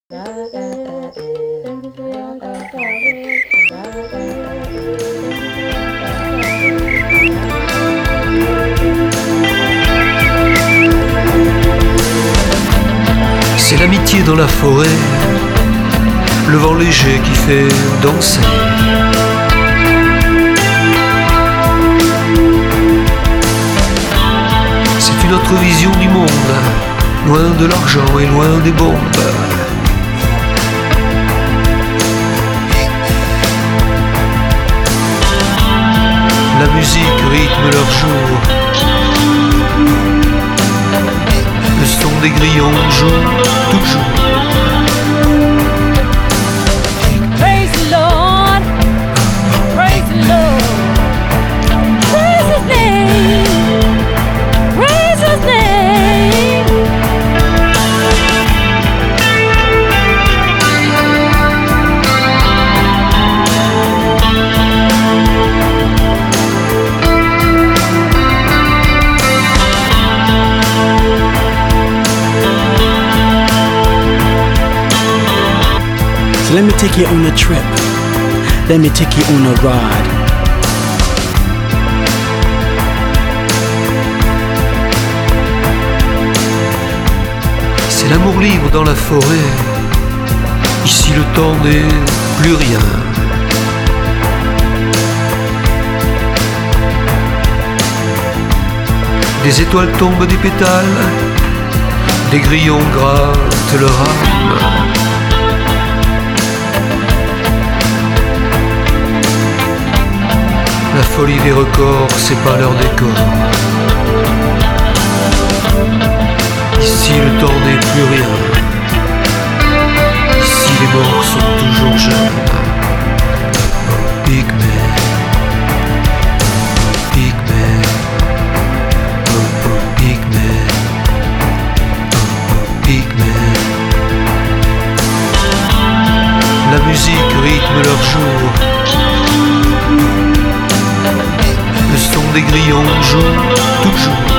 C'est l'amitié dans la forêt, le vent léger qui fait danser. C'est une autre vision du monde, loin de l'argent et loin des bombes. La musique rythme leur jour, le son des grillons joue toujours. Praise the Lord, praise the Lord, praise His name, praise His name. So let me take you on a trip. Let me take you on a ride. C'est l'amour libre dans la forêt. Ici le temps n'est plus rien. Des étoiles tombent des pétales, des grillons grattent leur âme. La folie des records, c'est pas leur décor. Ici le temps n'est plus rien. Ici les morts sont toujours jeunes. Pygmée, pygmée, oh oh pygmée, oh oh pygmée. La musique rythme leur jour. Le son des grillons joue toujours.